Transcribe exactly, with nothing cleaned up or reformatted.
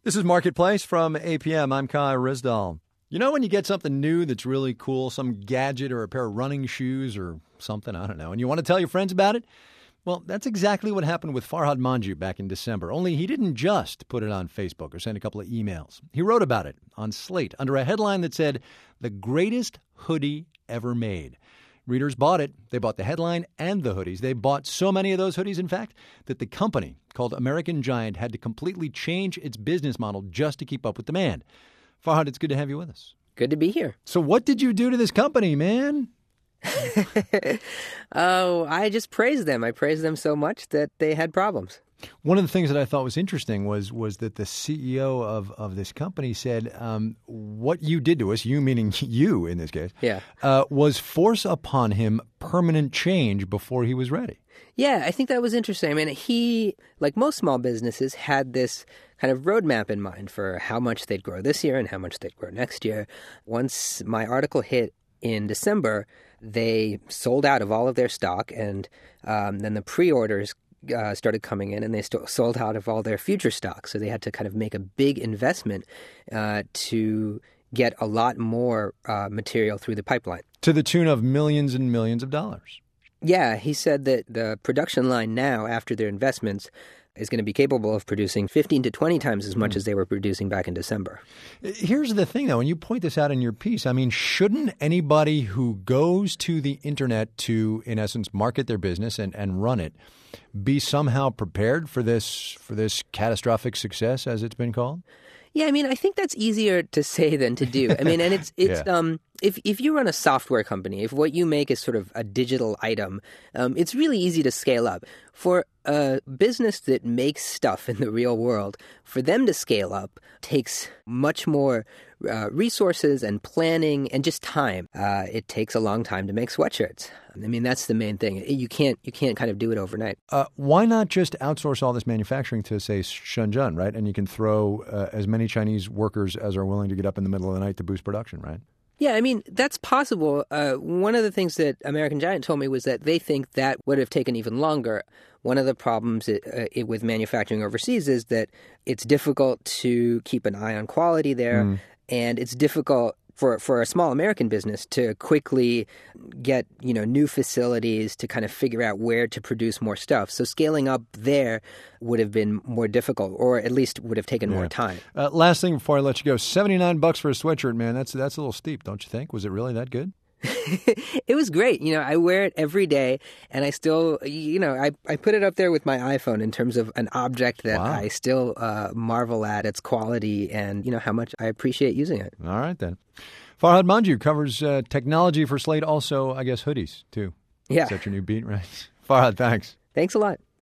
This is Marketplace from A P M. I'm Kai Rizdal. You know when you get something new that's really cool, some gadget or a pair of running shoes or something, I don't know, and you want to tell your friends about it? Well, that's exactly what happened with Farhad Manjoo back in December, only he didn't just put it on Facebook or send a couple of emails. He wrote about it on Slate under a headline that said, "The greatest hoodie ever made." Readers bought it. They bought the headline and the hoodies. They bought so many of those hoodies, in fact, that the company called American Giant had to completely change its business model just to keep up with demand. Farhad, it's good to have you with us. Good to be here. So what did you do to this company, man? Oh, I just praised them. I praised them so much that they had problems. One of the things that I thought was interesting was was that the C E O of, of this company said, um, what you did to us, you meaning you in this case, yeah. uh, was force upon him permanent change before he was ready. Yeah, I think that was interesting. I mean, he, like most small businesses, had this kind of roadmap in mind for how much they'd grow this year and how much they'd grow next year. Once my article hit in December, they sold out of all of their stock, and um, then the pre-orders uh, started coming in, and they st- sold out of all their future stock. So they had to kind of make a big investment uh, to get a lot more uh, material through the pipeline. To the tune of millions and millions of dollars. Yeah, he said that the production line now, after their investments, is going to be capable of producing fifteen to twenty times as much mm. as they were producing back in December. Here's the thing, though, and you point this out in your piece. I mean, shouldn't anybody who goes to the internet to, in essence, market their business and, and run it be somehow prepared for this for this catastrophic success, as it's been called? Yeah, I mean, I think that's easier to say than to do. I mean, and it's it's yeah. um if if you run a software company, if what you make is sort of a digital item, um, it's really easy to scale up. For a business that makes stuff in the real world, for them to scale up takes much more uh, resources and planning and just time. Uh, it takes a long time to make sweatshirts. I mean, that's the main thing. You can't you can't kind of do it overnight. Uh, why not just outsource all this manufacturing to, say, Shenzhen, right? And you can throw uh, as many Chinese workers as are willing to get up in the middle of the night to boost production, right? Yeah, I mean, that's possible. Uh, one of the things that American Giant told me was that they think that would have taken even longer. One of the problems it, uh, it, with manufacturing overseas is that it's difficult to keep an eye on quality there, mm. and it's difficult for for a small American business to quickly get, you know, new facilities to kind of figure out where to produce more stuff. So scaling up there would have been more difficult, or at least would have taken yeah. more time. Uh, last thing before I let you go, seventy-nine bucks for a sweatshirt, man. That's that's a little steep, don't you think? Was it really that good? It was great. You know, I wear it every day, and I still, you know, I, I put it up there with my iPhone in terms of an object that wow. I still uh, marvel at its quality and, you know, how much I appreciate using it. All right, then. Farhad Manjoo covers uh, technology for Slate, also, I guess, hoodies, too. Yeah. Is that your new beat, right? Farhad, thanks. Thanks a lot.